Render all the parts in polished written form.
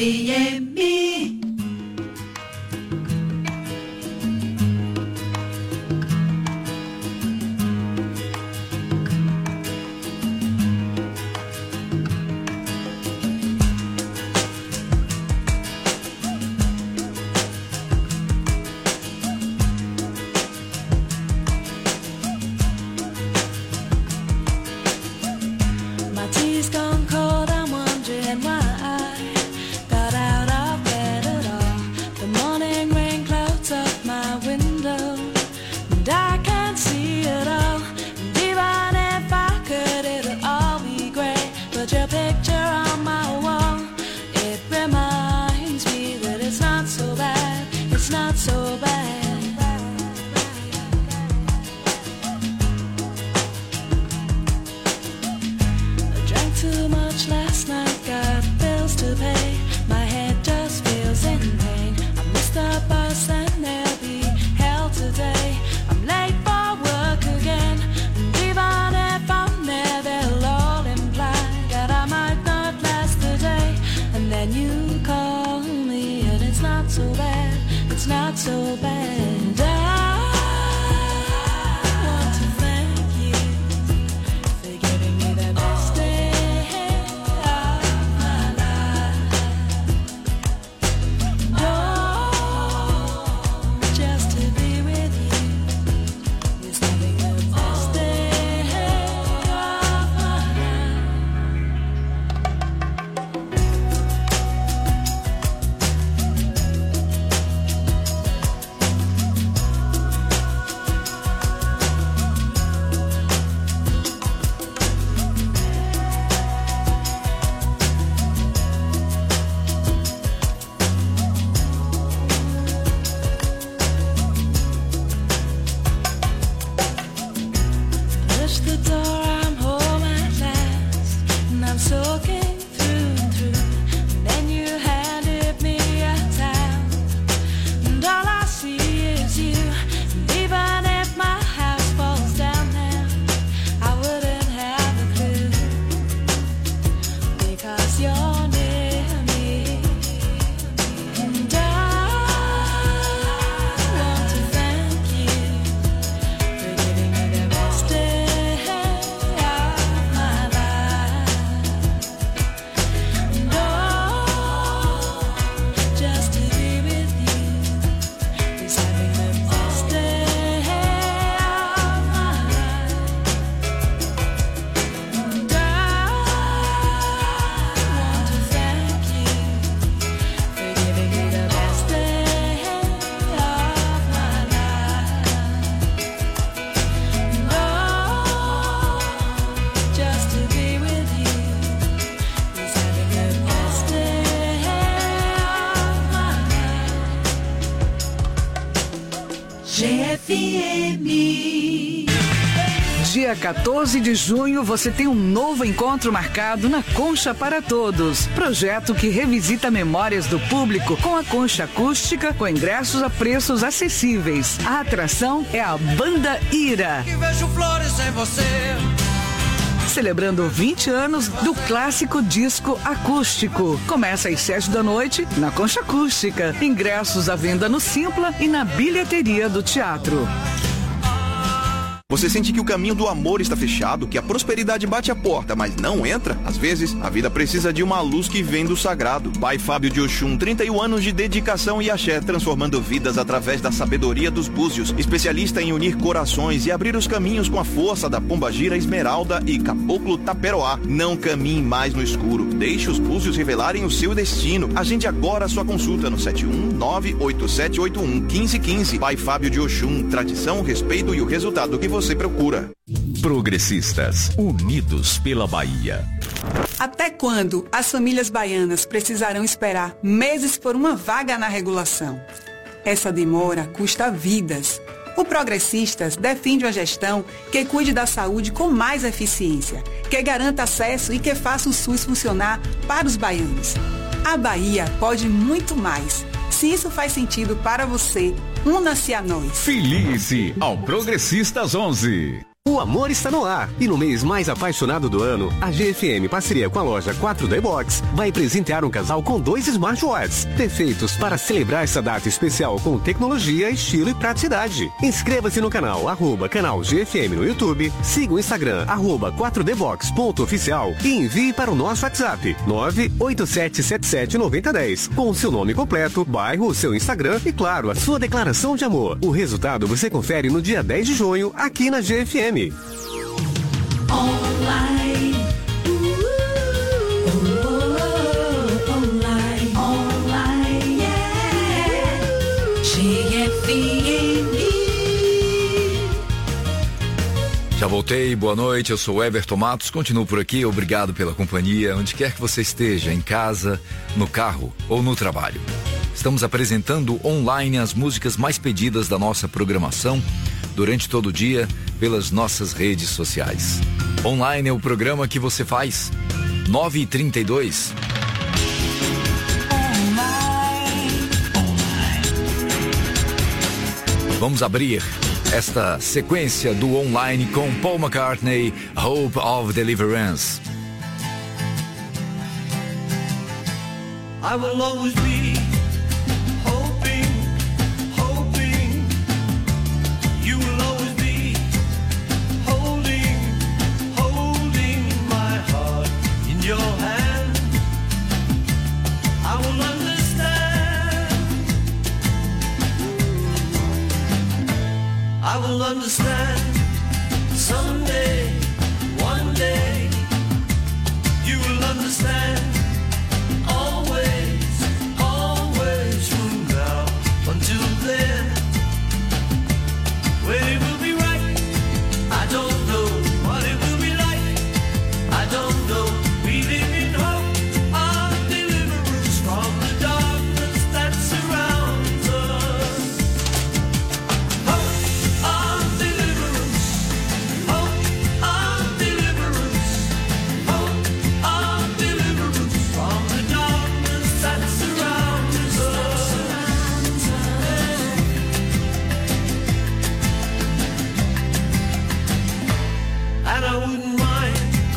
GFM. Dia 14 de junho, você tem um novo encontro marcado na Concha para Todos. Projeto que revisita memórias do público com a concha acústica, com ingressos a preços acessíveis. A atração é a Banda Ira. Que vejo flores em você. Celebrando 20 anos do clássico disco acústico. Começa às 7 da noite na Concha Acústica. Ingressos à venda no Simpla e na bilheteria do teatro. Você sente que o caminho do amor está fechado, que a prosperidade bate a porta, mas não entra? Às vezes, a vida precisa de uma luz que vem do sagrado. Pai Fábio de Oxum, 31 anos de dedicação e axé, transformando vidas através da sabedoria dos búzios. Especialista em unir corações e abrir os caminhos com a força da pombagira esmeralda e caboclo taperoá. Não caminhe mais no escuro. Deixe os búzios revelarem o seu destino. Agende agora a sua consulta no 71987811515. Pai Fábio de Oxum, tradição, respeito e o resultado que você procura. Progressistas, unidos pela Bahia. Até quando as famílias baianas precisarão esperar meses por uma vaga na regulação? Essa demora custa vidas. O Progressistas defende uma gestão que cuide da saúde com mais eficiência, que garanta acesso e que faça o SUS funcionar para os baianos. A Bahia pode muito mais. Se isso faz sentido para você, una-se a nós. Filie-se ao Progressistas 11. O amor está no ar e no mês mais apaixonado do ano, a GFM, parceria com a loja 4D Box, vai presentear um casal com 2 smartwatches, perfeitos para celebrar essa data especial com tecnologia, estilo e praticidade. Inscreva-se no canal canal GFM no YouTube, siga o Instagram 4dbox.oficial e envie para o nosso WhatsApp 987779010 com o seu nome completo, bairro, seu Instagram e, claro, a sua declaração de amor. O resultado você confere no dia 10 de junho aqui na GFM. Online. Online, yeah. GFM. Já voltei, boa noite, eu sou o Everton Matos, continuo por aqui, obrigado pela companhia, onde quer que você esteja, em casa, no carro ou no trabalho. Estamos apresentando online as músicas mais pedidas da nossa programação durante todo o dia pelas nossas redes sociais. Online é o programa que você faz. 9h32. Vamos abrir esta sequência do online com Paul McCartney, Hope of Deliverance. I will always be your hand. I will understand. I will understand. Someday, one day, you will understand. Always, always from now until then. When it will be right, I don't know what it will be like. I don't know. We live in hope of deliverance from the darkness that surrounds us. Hope of deliverance. Hope of deliverance. Hope of deliverance from the darkness that surrounds us. And I wouldn't mind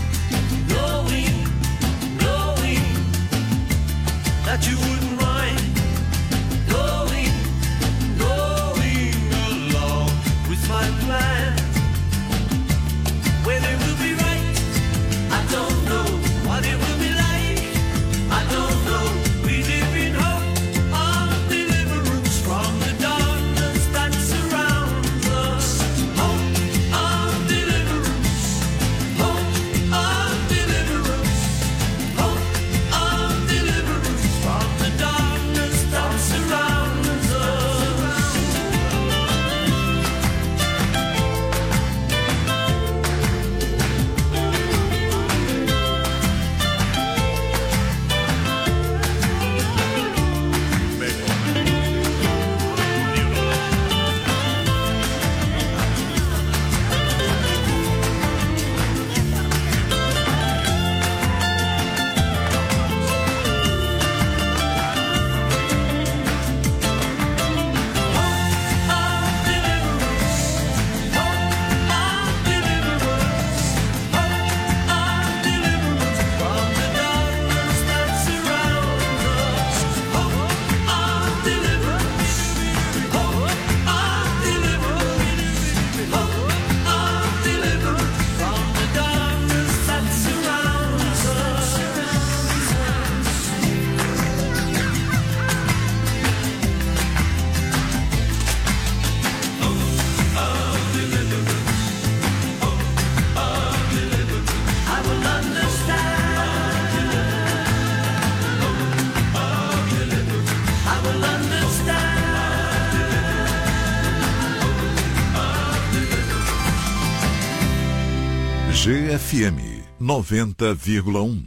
that you wouldn't mind going along with my plan. When it will be right, I don't know what it will be like. I don't know. We live in hope of deliverance from the darkness that surrounds us. Hope of deliverance. Hope of deliverance. Hope of deliverance from the darkness that surrounds us. GFM 90,1.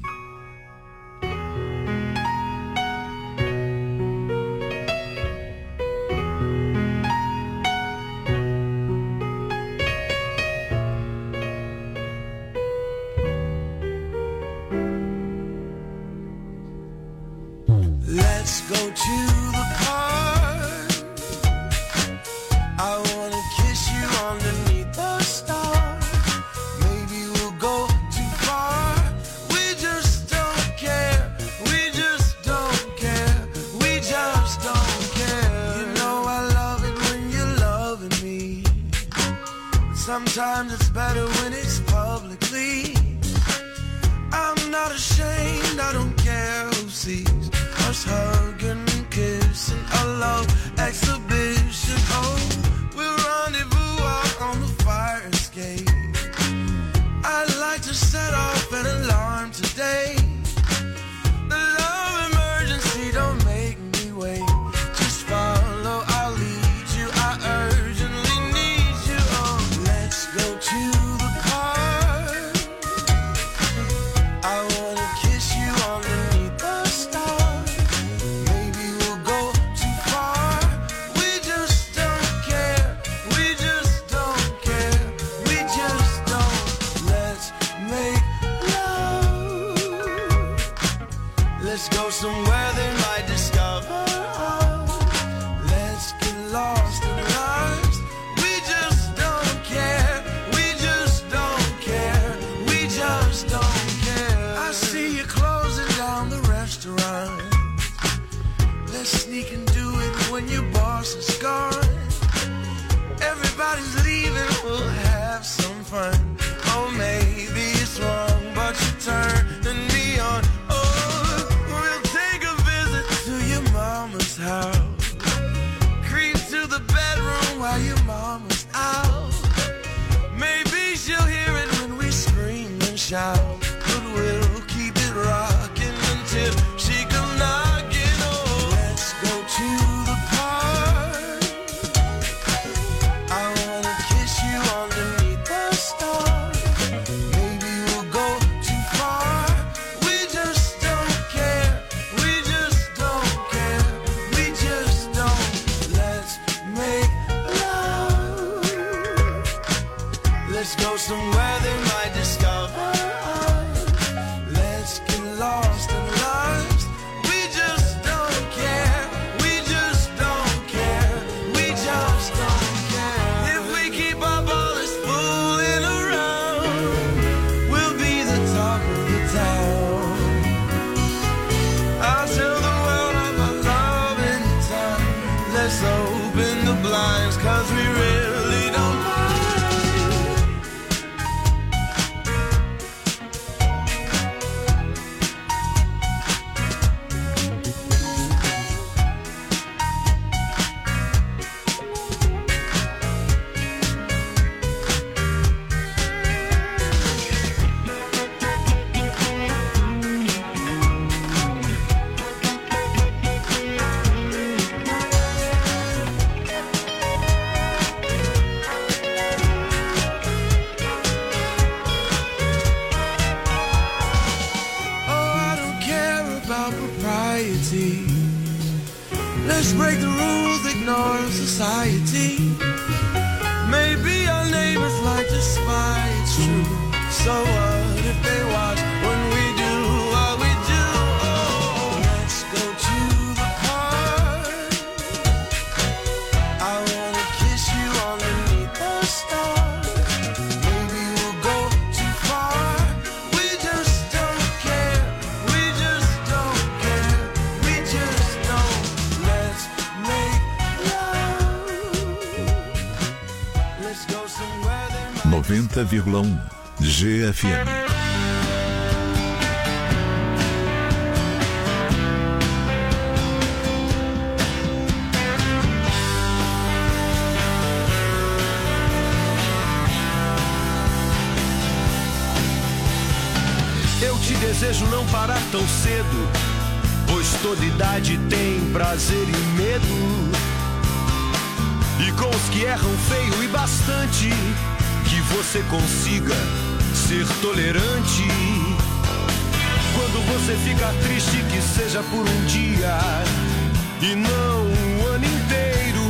Let's go to the park. I wanna kiss you underneath the stars. Sometimes it's better when it's publicly. I'm not ashamed, I don't care who sees us hugging and kissing, a love exhibition. Oh, we'll rendezvous out on the fire escape. I'd like to set off an alarm today. The love emergency, don't make me wait. Just follow, I'll lead you, I urgently need you. Oh, let's go to the park. I wanna kiss you underneath the stars. Maybe we'll go too far. We just don't care. We just don't care. We just don't. Let's make love. Let's go somewhere they might discover us. Let's get lost in lives. We just don't care. We just don't care. We just don't care. I see you closing down the restaurant. Let's sneak and do it when your boss is gone. Everybody's leaving, we'll have some fun. Oh, maybe it's wrong, but you turning me on. Oh, we'll take a visit to your mama's house. Creep to the bedroom while your mama's out. Maybe she'll hear it when we scream and shout. But we'll keep it rocking until she come knocking. Oh, let's go to the park. I wanna kiss you underneath the stars. Maybe we'll go too far. We just don't care. We just don't care. We just don't. Let's make love. Let's go somewhere they might discover us. Let's get lost in lives. We just don't care. We just don't care. We just don't care. If we keep our ballers fooling around, we'll be the talk of the town. I'll tell the world of our love anytime. Let's open the blinds, 'cause we really don't mind. Oh, I don't care about propriety. Let's break the rules, ignore society. Maybe our neighbors like to spy, it's true. So what if they watch when we do what we do? Oh, let's go to the park. I wanna kiss you underneath the stars. Maybe we'll go too far. We just don't care. We just don't care. We just don't. Let's make love. Let's go somewhere they might 90,1 GFM. Eu te desejo não parar tão cedo, pois toda idade tem prazer e medo. E com os que erram feio e bastante, que você consiga ser tolerante. Quando você fica triste, que seja por um dia e não um ano inteiro.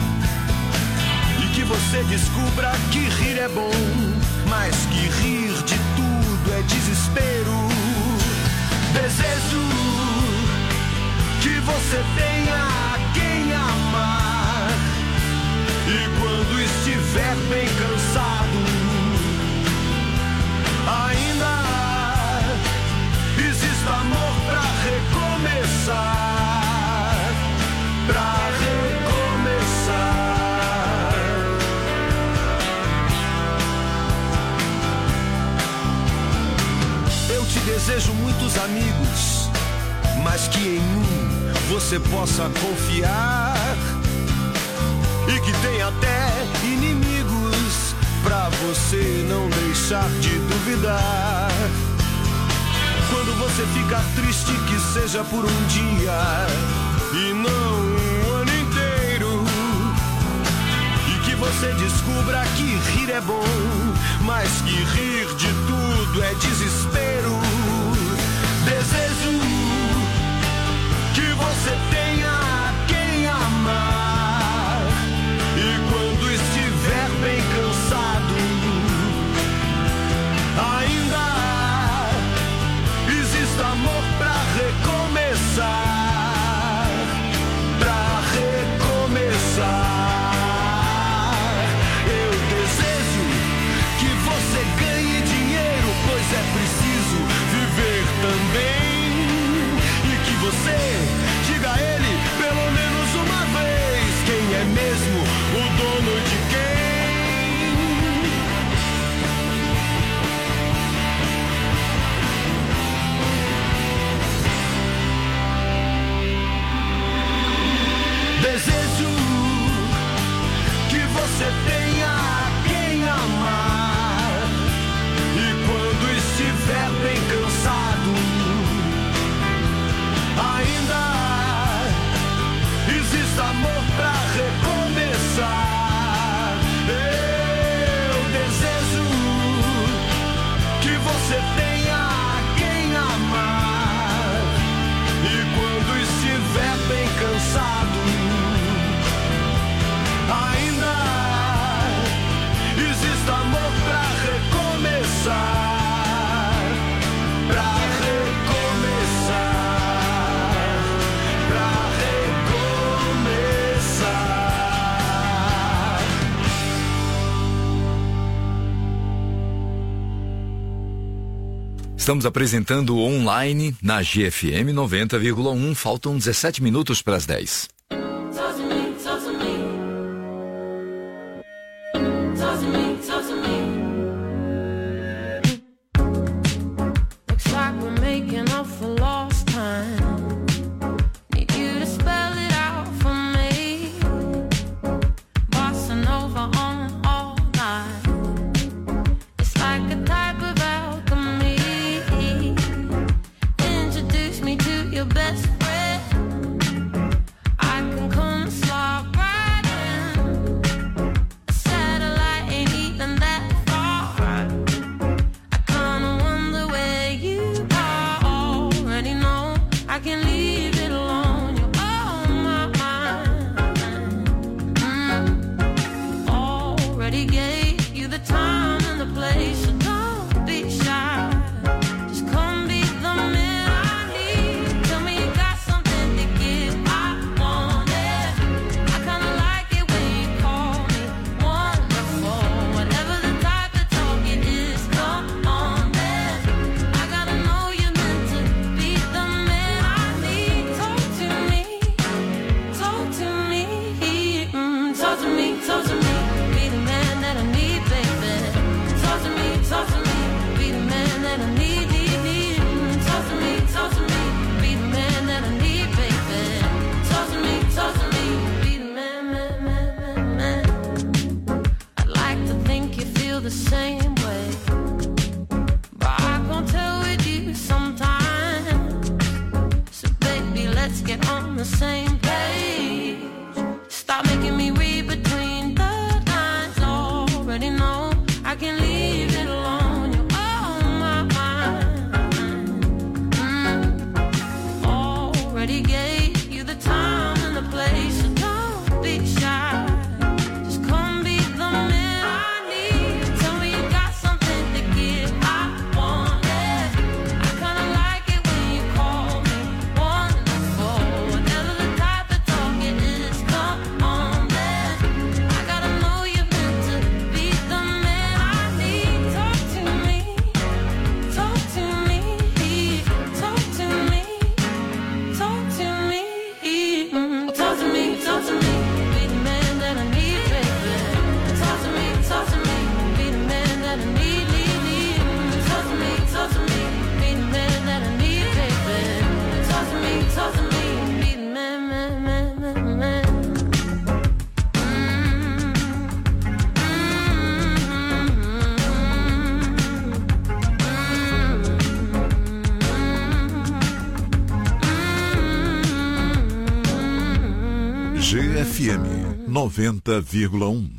E que você descubra que rir é bom, mas que rir de tudo é desespero. Desejo que você tenha quem amar, e quando estiver bem cansado, ainda existe amor pra recomeçar, pra recomeçar. Mas que em mim você possa confiar e que tem até inimigos pra você não deixar de duvidar. Quando você ficar triste, que seja por um dia e não um ano inteiro. E que você descubra que rir é bom, mas que rir de tudo é desespero. Desejo que você tenha quem amar, e quando estiver bem cansado, ainda existe amor pra recomeçar, pra recomeçar. Eu desejo que você ganhe dinheiro, pois é preciso viver também, e que você diga a ele pelo menos uma vez quem é mesmo o dono de quem. Desejo que você tenha quem amar, e quando estiver bem cansado, ainda existe amor pra recomeçar. Eu desejo que você tenha quem amar, e quando estiver bem cansado, ainda existe amor pra recomeçar, pra recomeçar, pra recomeçar. Estamos apresentando online na GFM 90,1. Faltam 17 minutos para as 10. Looks like we're making up for lost time. Need you to spell it out for me. Bossa Nova on all night. It's like a type of alchemy. Introduce me to your best friend. I can come and slide right in. A satellite ain't even that far. I kinda wonder where you are. Already know I can leave it alone. You're on my mind. Already gave you the time and the place, so don't be shy. Just come be the man I need. Tell me you got something to give. I want it. I kinda like it when you call me wonderful. Whatever the type of talk it is, come on then. I gotta know you're meant to be the man I need. Talk to me, talk to me, talk to me, talk to me. Be the man that I need, baby. Talk to me, be the man that I need, need. Talk to me, be the man that I need, baby. Talk to me, be the man, man. I'd like to think you feel the same way, but I can't tell with you sometimes. So baby, let's get on the same page. Stop making me read between the lines. Already know I can leave it alone. You're on my mind. Already gave you the time and the place, so don't be shy. Just come be the man I need. Tell me you got something to give. I want it. I kinda like it when you call me wonderful. Whatever the type GFM 90,1.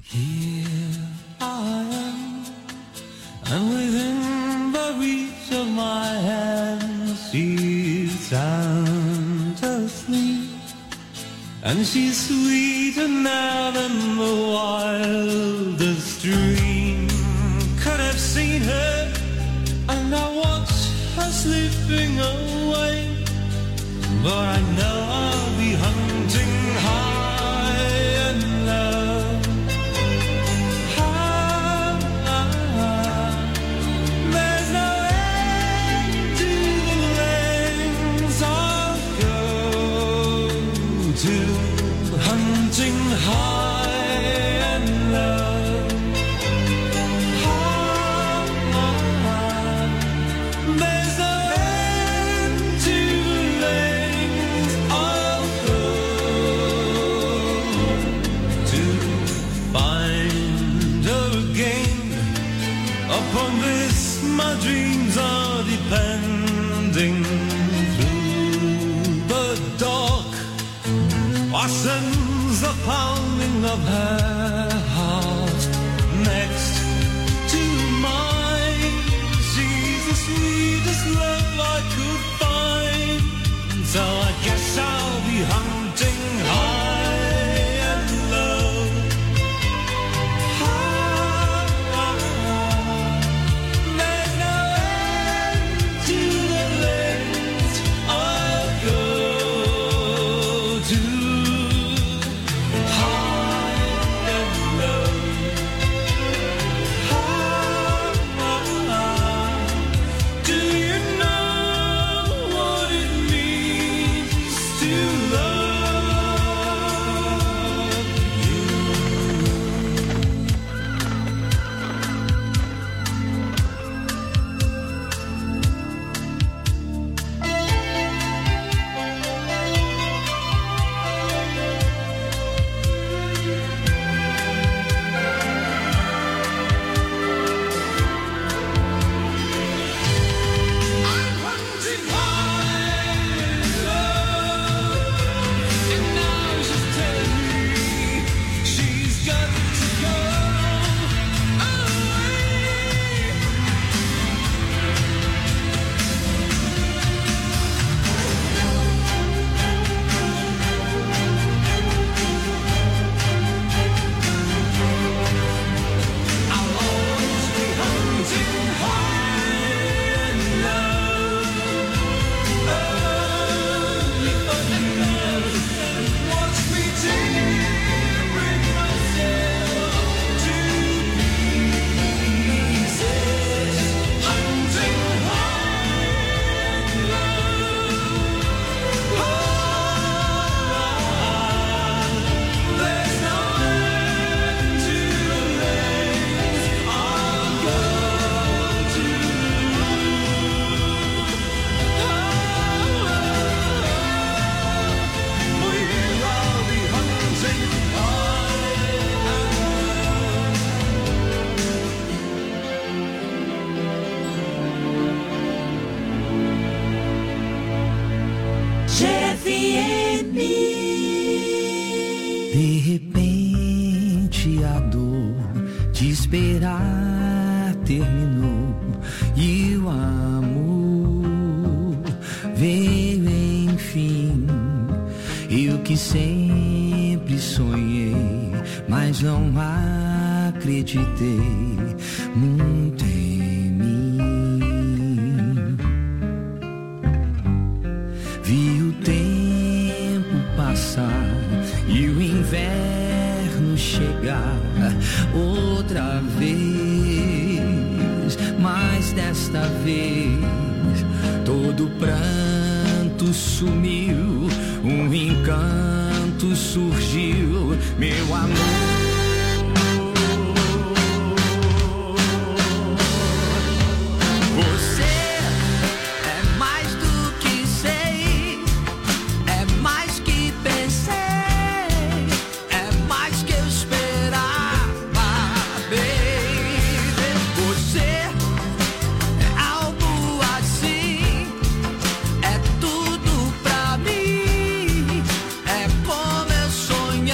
And within the reach of my hand, she's sound asleep. And she's sweeter now than the wildest dream could have seen her. And I watch her slipping away, but I know I'll be hunting high and low. There's no end to the lengths I'll go to, hunting high and low. There's no end to the lengths I'll go to find her again. Upon this my dreams are depending. Through the dark I sense the pounding of her heart next to mine. She's the sweetest love I could find, so I guess I'll be hunting high and low. There's no end to the lengths I'll go to, high and low. Do you know what it means to love you? I'm hunting high and low, and now she's telling me she's got to go away. I'll always be hunting high and low. Watch me tearing myself to pieces, hunting high and low. There's no end to the lengths I'll go to. I'll be hunting De repente a dor de esperar terminou e o amor veio enfim. Eu que sempre sonhei, mas não acreditei muito em mim. Vi o tempo passar e o inverno chegar outra vez, mas desta vez todo pranto sumiu, um encanto surgiu, meu amor. Você é mais do que sei, é mais que pensei, é mais que eu esperava, baby. Você é algo assim, é tudo pra mim, é como eu sonhei.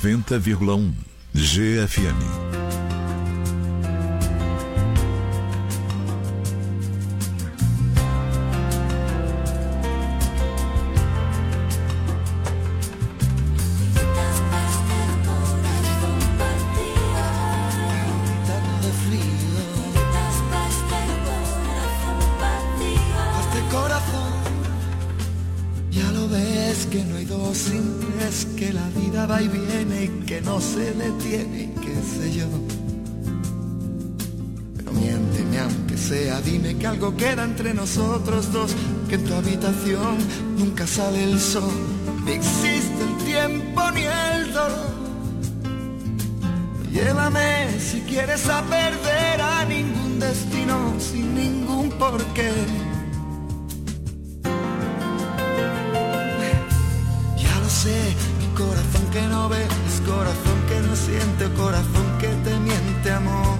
90,1 GFM. Ya lo ves que no hay dos sin tres, que la vida va y viene y que no se detiene y qué sé yo. Pero miénteme aunque sea, dime que algo queda entre nosotros dos, que en tu habitación nunca sale el sol, ni existe el tiempo ni el dolor. Llévame si quieres a perder a ningún destino sin ningún porqué. Mi corazón que no ves, corazón que no siente, corazón que te miente, amor.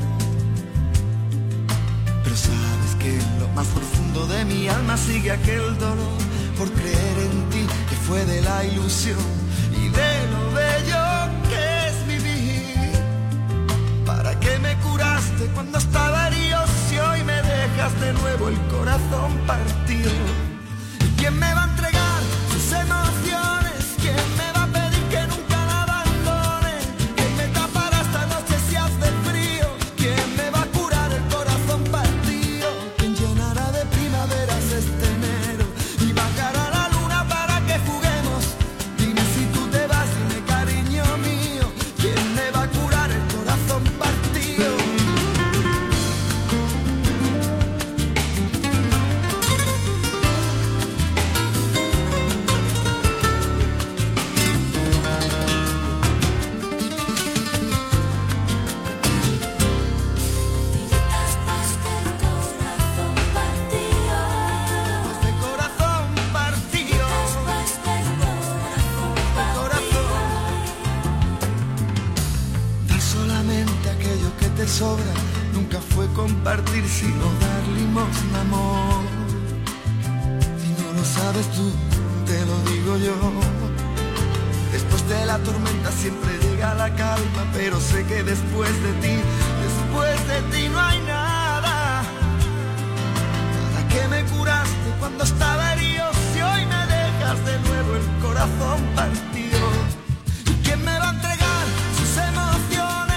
Pero sabes que en lo más profundo de mi alma sigue aquel dolor por creer en ti, que fue de la ilusión y de lo bello que es vivir. ¿Para qué me curaste cuando estaba herido si hoy me dejas de nuevo el corazón partido? ¿Y quién me va a entregar sus emociones? ¿Quién me va a pedir que nunca la abandone? ¿Quién me tapará esta noche si hace frío? ¿Quién me va a curar el corazón partido? ¿Quién llenará de primaveras este enero y bajará la luna para que juguemos? Dime si tú te vas, dime cariño mío, ¿quién me va a curar el corazón partido? Sobra, nunca fue compartir sino dar limosna, amor. Si no lo sabes tú, te lo digo yo. Después de la tormenta siempre llega la calma, pero sé que después de ti no hay nada. ¿Para qué me curaste cuando estaba herido si hoy me dejas de nuevo el corazón partido? ¿Y quién me va a entregar sus emociones?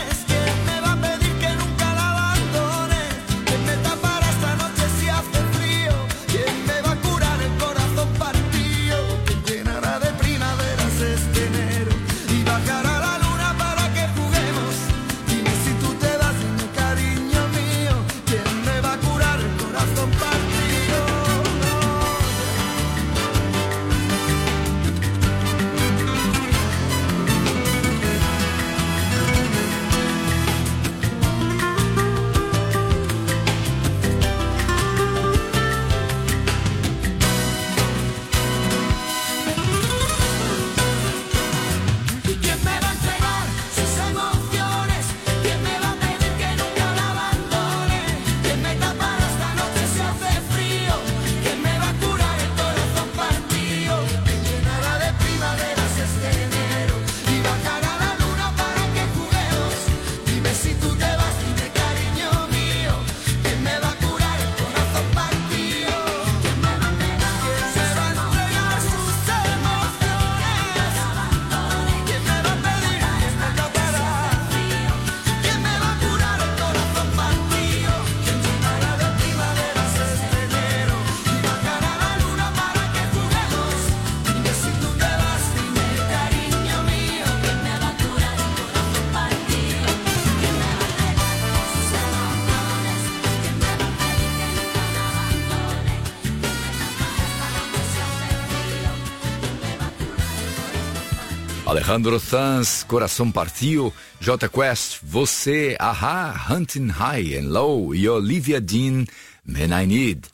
Alejandro Sanz, Coração Partiu, J Quest, Você, Aha, Hunting High and Low e Olivia Dean, Man I Need.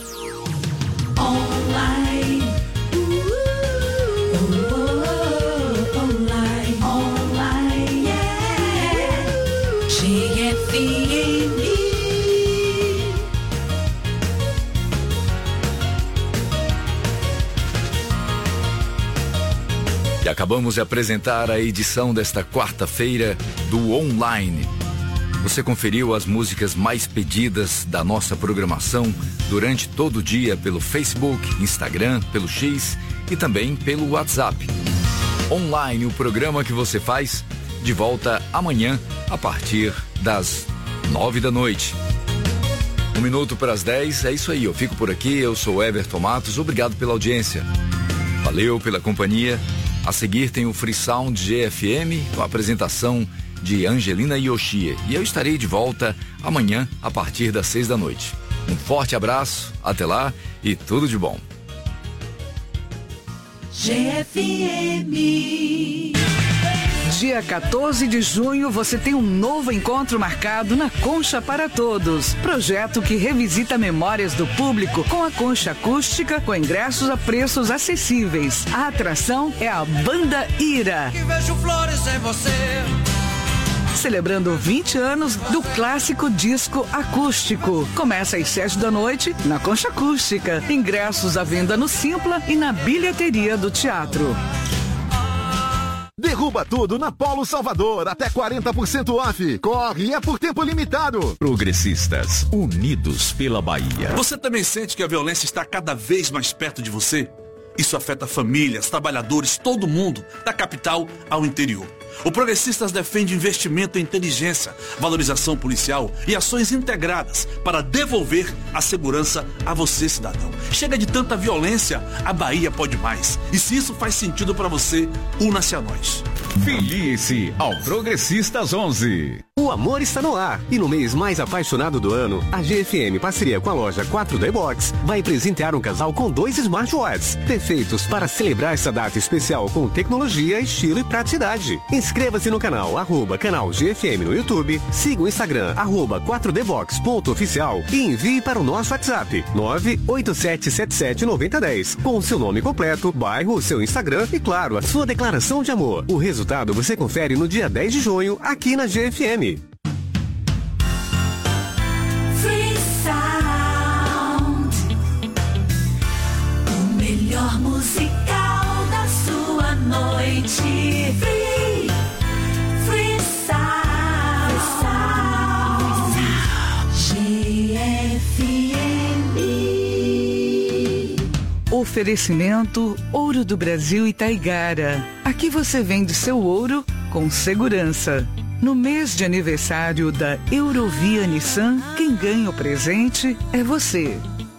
Online. Online. Online, yeah. GFM. E acabamos de apresentar a edição desta quarta-feira do Online. Você conferiu as músicas mais pedidas da nossa programação durante todo o dia pelo Facebook, Instagram, pelo X e também pelo WhatsApp. Online, o programa que você faz, de volta amanhã a partir das 9 da noite. 1 minuto para as 10, é isso aí, eu fico por aqui, eu sou Everton Matos, obrigado pela audiência. Valeu pela companhia. A seguir tem o Free Sound GFM com a apresentação de Angelina Yoshie. E eu estarei de volta amanhã a partir das 6 da noite. Um forte abraço, até lá e tudo de bom. GFM. Dia 14 de junho você tem um novo encontro marcado na Concha para Todos. Projeto que revisita memórias do público com a concha acústica com ingressos a preços acessíveis. A atração é a Banda Ira. Que vejo flores em você. Celebrando 20 anos do clássico disco acústico. Começa às 7 da noite na Concha Acústica. Ingressos à venda no Simpla e na bilheteria do teatro. Derruba tudo na Polo Salvador, até 40% off. Corre, é por tempo limitado. Progressistas, unidos pela Bahia. Você também sente que a violência está cada vez mais perto de você? Isso afeta famílias, trabalhadores, todo mundo, da capital ao interior. O Progressistas defende investimento em inteligência, valorização policial e ações integradas para devolver a segurança a você, cidadão. Chega de tanta violência, a Bahia pode mais. E se isso faz sentido para você, una-se a nós. Filie-se ao Progressistas 11. O amor está no ar e no mês mais apaixonado do ano, a GFM, parceria com a loja 4D Box, vai presentear um casal com 2 smartwatches, perfeitos para celebrar essa data especial com tecnologia, estilo e praticidade. Inscreva-se no canal @canal GFM no YouTube, siga o Instagram @4dbox.oficial e envie para o nosso WhatsApp 987779010 com o seu nome completo, bairro, seu Instagram e, claro, a sua declaração de amor. O resultado você confere no dia 10 de junho aqui na GFM. Free Sound, o melhor musical da sua noite. Free Sound, GFM. Oferecimento Ouro do Brasil e Taigara. Aqui você vende seu ouro com segurança. No mês de aniversário da Eurovia Nissan, quem ganha o presente é você.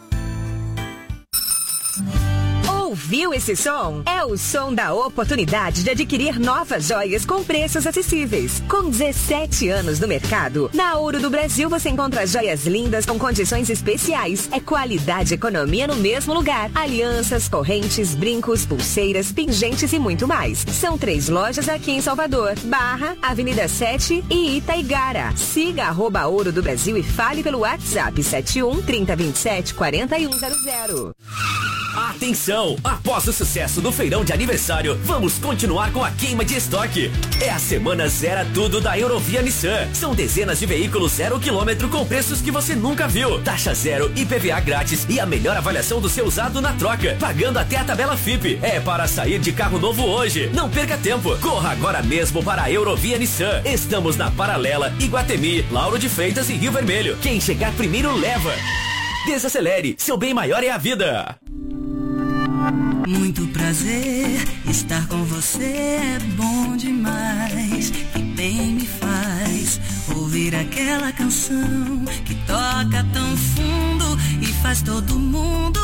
Ouviu esse som? É o som da oportunidade de adquirir novas joias com preços acessíveis. Com 17 anos no mercado, na Ouro do Brasil você encontra joias lindas com condições especiais. É qualidade e economia no mesmo lugar. Alianças, correntes, brincos, pulseiras, pingentes e muito mais. São 3 lojas aqui em Salvador, Barra, Avenida 7 e Itaigara. Siga @Ouro do Brasil e fale pelo WhatsApp 71 3027 4100. Atenção! Após o sucesso do feirão de aniversário, vamos continuar com a queima de estoque. É a semana Zera Tudo da Eurovia Nissan. São dezenas de veículos 0 km com preços que você nunca viu. Taxa zero, IPVA grátis e a melhor avaliação do seu usado na troca, pagando até a tabela FIP. É para sair de carro novo hoje. Não perca tempo. Corra agora mesmo para a Eurovia Nissan. Estamos na Paralela, Iguatemi, Lauro de Freitas e Rio Vermelho. Quem chegar primeiro leva. Desacelere, seu bem maior é a vida. Muito prazer estar com você, é bom demais. Que bem me faz ouvir aquela canção que toca tão fundo e faz todo mundo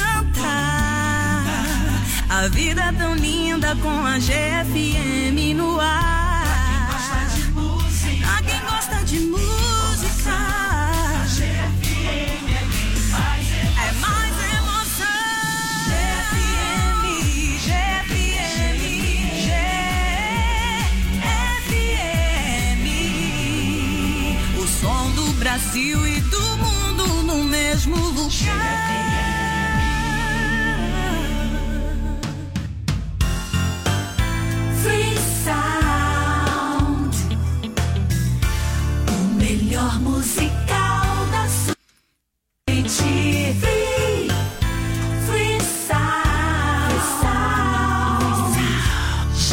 cantar. A vida é tão linda com a GFM no ar. A quem gosta de música, a GFM é quem faz. É mais emoção. Som do Brasil e do mundo no mesmo lugar. Free Sound, o melhor musical da sua noite. Free Sound,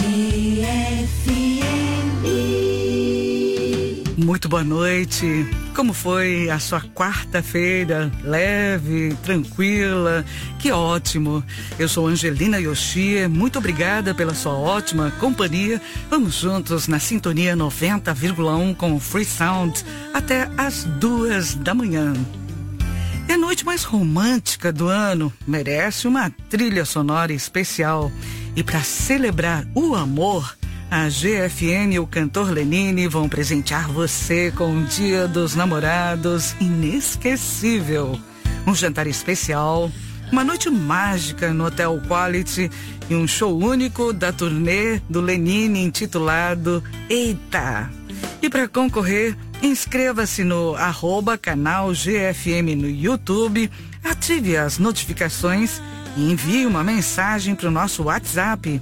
Muito boa noite. Como foi a sua quarta-feira? Leve, tranquila? Que ótimo. Eu sou Angelina Yoshie. Muito obrigada pela sua ótima companhia. Vamos juntos na sintonia 90,1 com o Free Sound até as 2 da manhã. É a noite mais romântica do ano. Merece uma trilha sonora especial. E para celebrar o amor, a GFM e o cantor Lenine vão presentear você com um Dia dos Namorados inesquecível. Um jantar especial, uma noite mágica no Hotel Quality e um show único da turnê do Lenine intitulado Eita! E para concorrer, inscreva-se no @canal GFM no YouTube, ative as notificações e envie uma mensagem para o nosso WhatsApp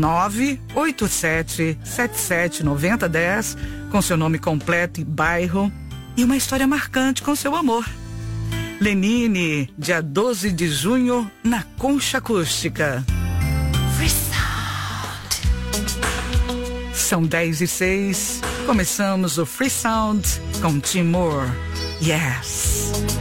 987-779010 com seu nome completo e bairro e uma história marcante com seu amor. Lenine, dia 12 de junho, na Concha Acústica. Free Sound. São 10:06. Começamos o Free Sound com Tim Moore. Yes.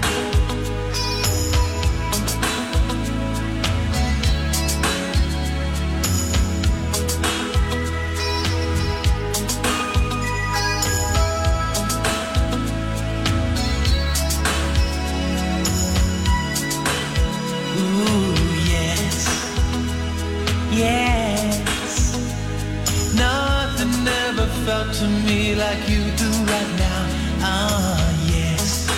Yes, nothing ever felt to me like you do right now. Yes,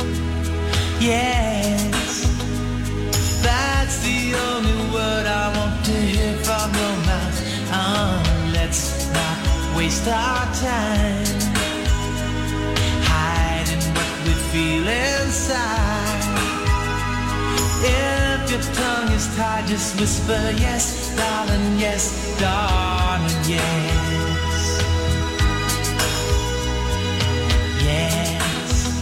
yes, that's the only word I want to hear from your mouth. Let's not waste our time hiding what we feel inside. If your tongue is tied, just whisper yes, darling, yes, darling, yes. Yes,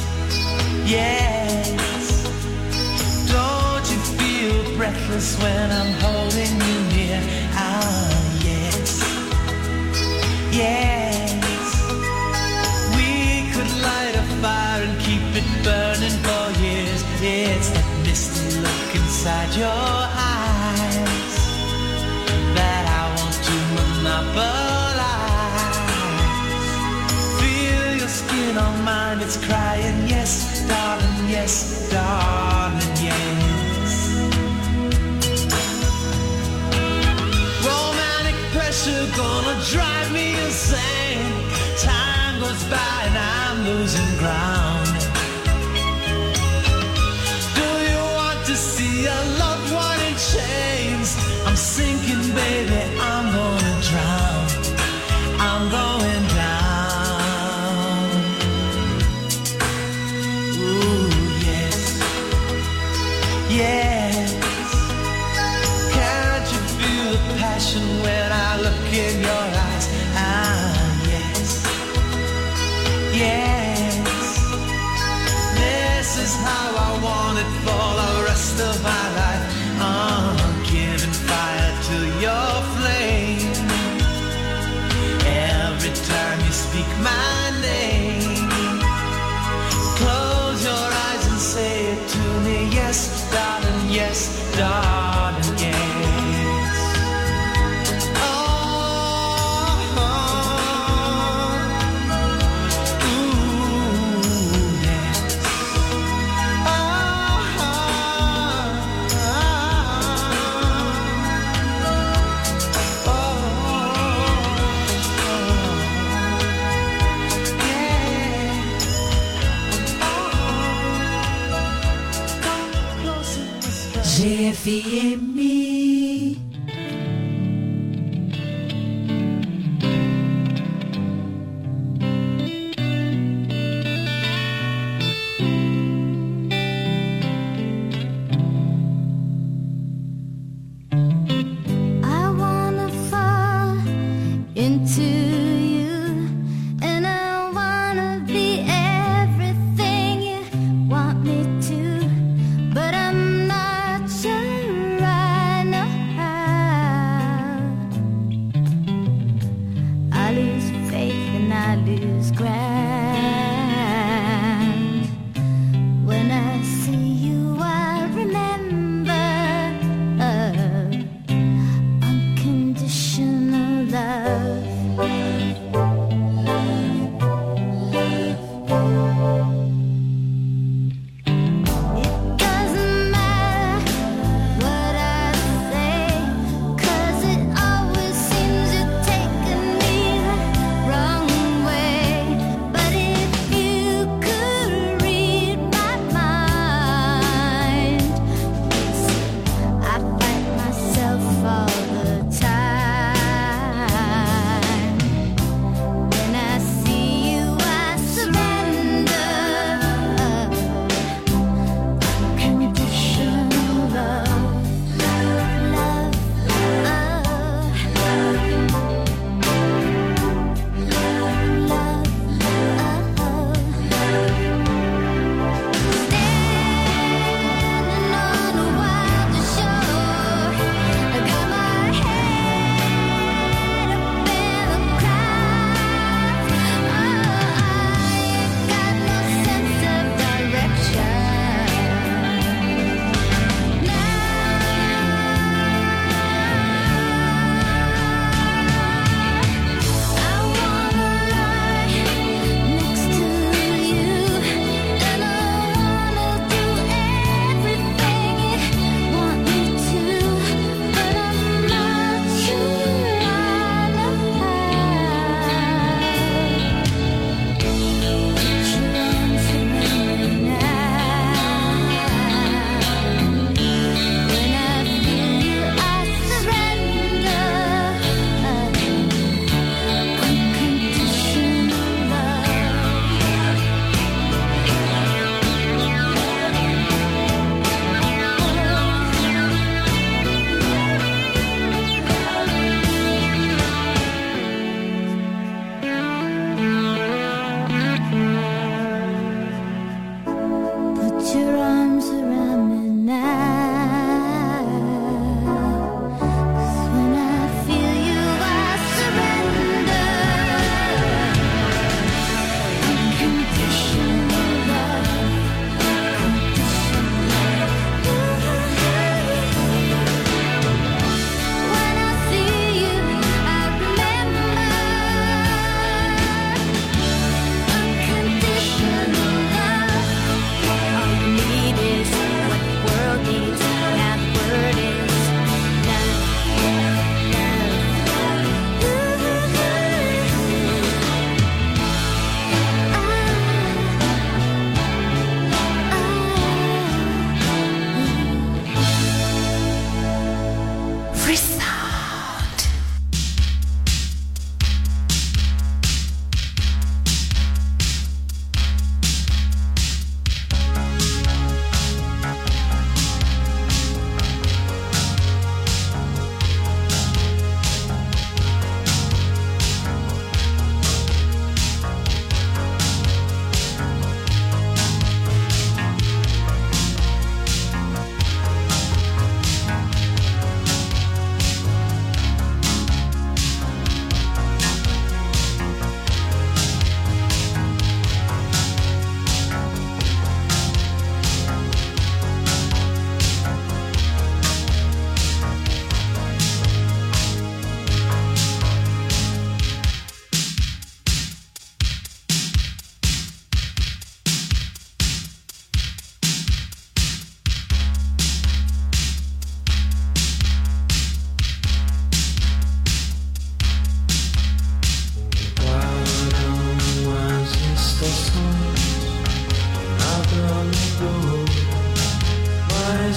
yes. Don't you feel breathless when I'm holding you near? Yes, yes. We could light a fire and keep it burning for years. It's that misty look inside your eyes that I want to monopolize. Feel your skin on mine, it's crying, yes, darling, yes. Romantic pressure gonna drive me insane. Time goes by and I'm losing ground. To see a loved one in chains, I'm sinking, baby, I'm gonna drown, I'm going down. Ooh, yes, yes. Can't you feel the passion when I look in your eyes? Yes, yes. This is how I want it for the rest of my life. Giving fire to your flame. Every time you speak my name, close your eyes and say it to me. Yes, darling, yes, yes. GFM. I wanna fall into you, and I wanna be everything you want me to, but I'm not sure I know how. I lose faith and I lose ground.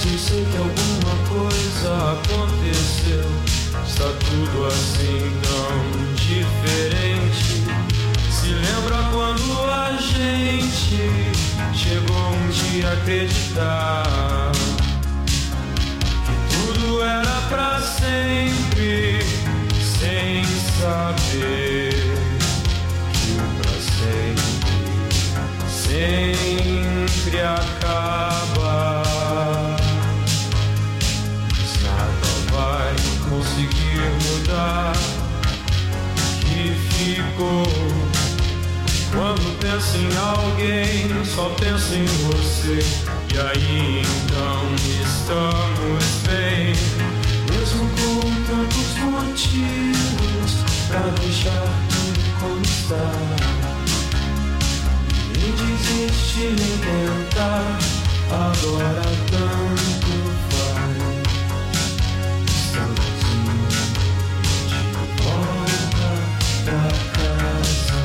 eu sei que alguma coisa aconteceu. Está tudo assim tão diferente. Se lembra quando a gente chegou um dia a acreditar que tudo era pra sempre, sem saber que o pra sempre acaba. Mas nada vai conseguir mudar o que ficou. Quando penso em alguém, só penso em você. E aí então estamos bem, mesmo com tantos motivos pra deixar tudo como está. Nem desistir, nem tentar, agora tanto faz. Estamos indo de volta pra casa.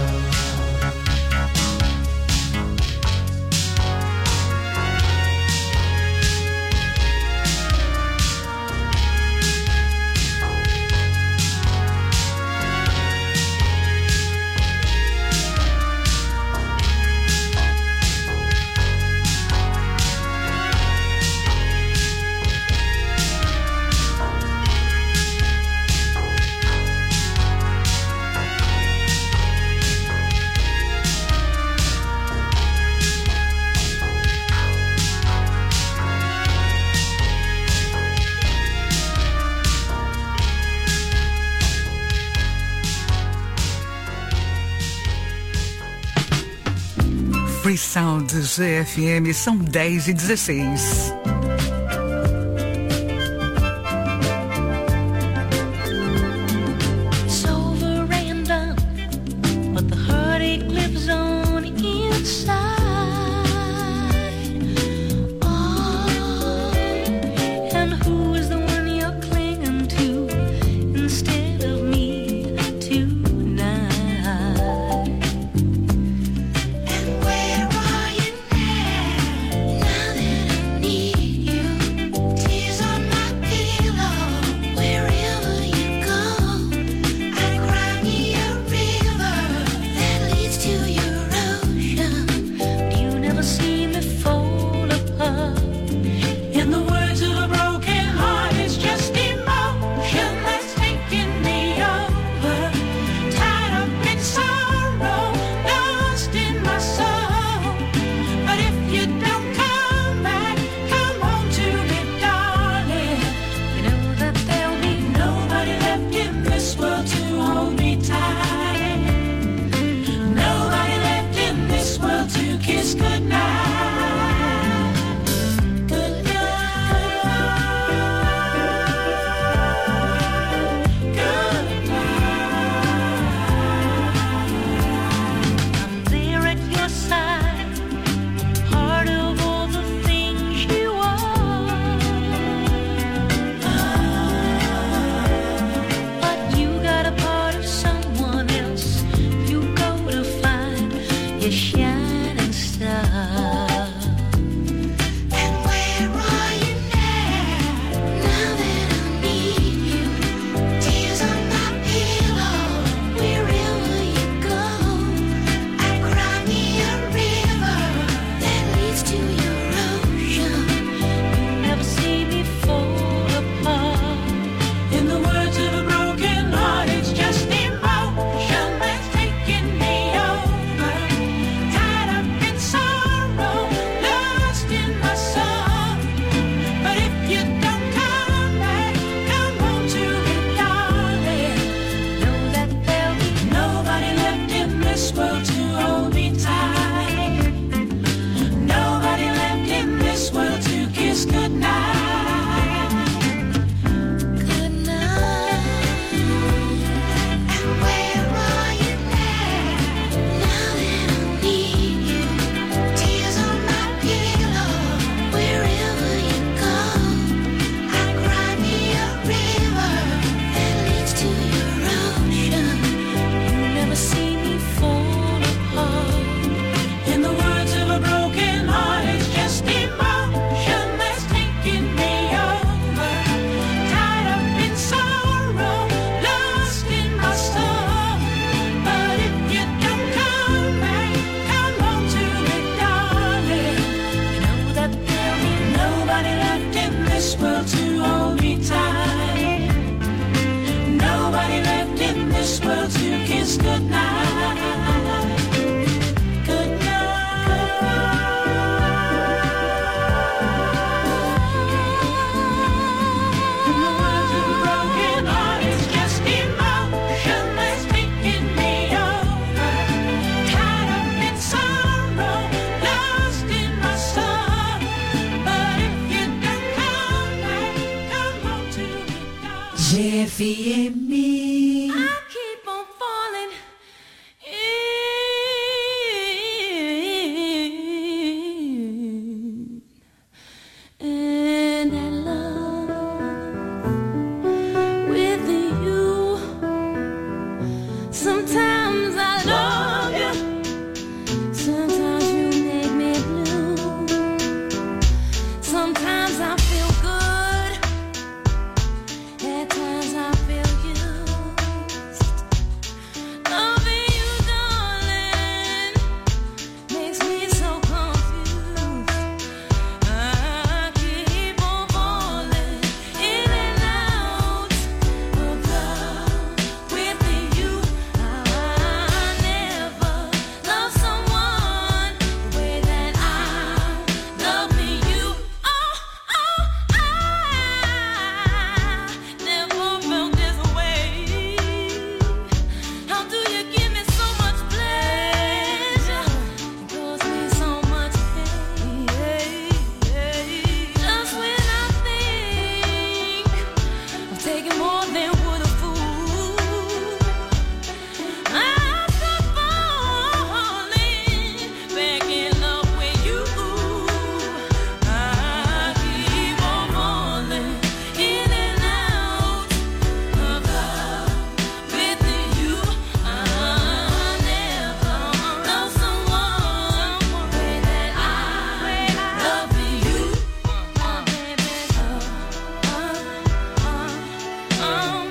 Free Sound GFM, são 10h16. It's over and done, but the heartache lives on inside. Oh, and who is the one you're clinging to instead of me tonight? And where are you now? Now that I need you, tears on my pillow. Wherever you go, I cry me a river that leads to your ocean. But you never see me fall apart. In the words of a broken heart, it's just emotion that's taking me over. Tied up in sorrow, lost in my soul. But if you don't come back, come home to me, darling. You know that there'll be nobody left in this world to hold me tight. Nobody left in this world to kiss goodnight. I'm there at your side, part of all the things you are. But you got a part of someone else. You go to find your shining star. And where are you now? Now that I need you, tears on my pillow. Wherever you go, I cry me a river that leads to your ocean. You never see me fall apart. In the words of a broken heart, it's just emotion that's taking me over. Tied FM. I keep on falling in that love with you. Sometimes I love you, sometimes you make me blue. Sometimes I feel good, at times I feel used. Loving you, darling, makes me so confused. I keep on falling in and out of love with you. I never loved someone the way that I love you. I never felt this way. How do you give me so much pleasure? It causes me so much pain. Just when I think I'm taking more than would a fool, I start falling back in love with you. I keep on falling in and out of love with you. I never loved someone the way that I love you. Baby, I'm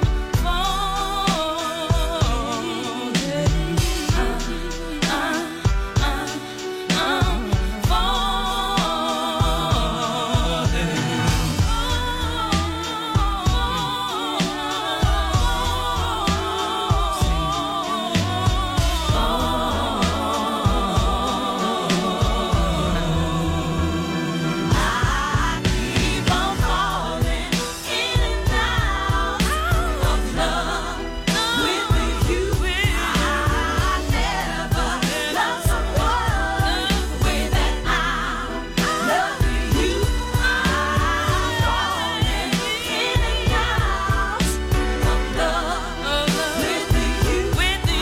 keep on falling in and out of love with you. I never loved someone the way that I love you. I'm falling in and out of love with you. I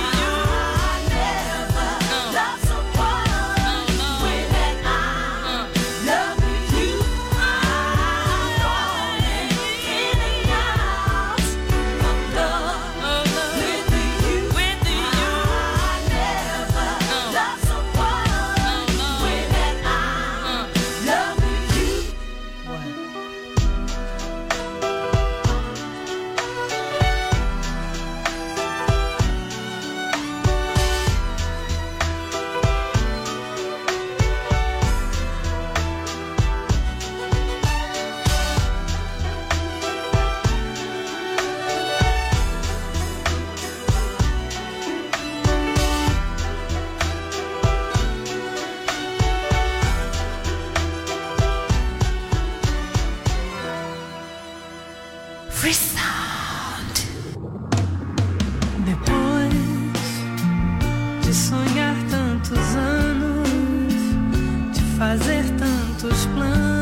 never loved someone the way that I love you. I'm falling in and out of love with you. I never loved someone the way that I love you. Free Sound. Depois de sonhar tantos anos, de fazer tantos planos,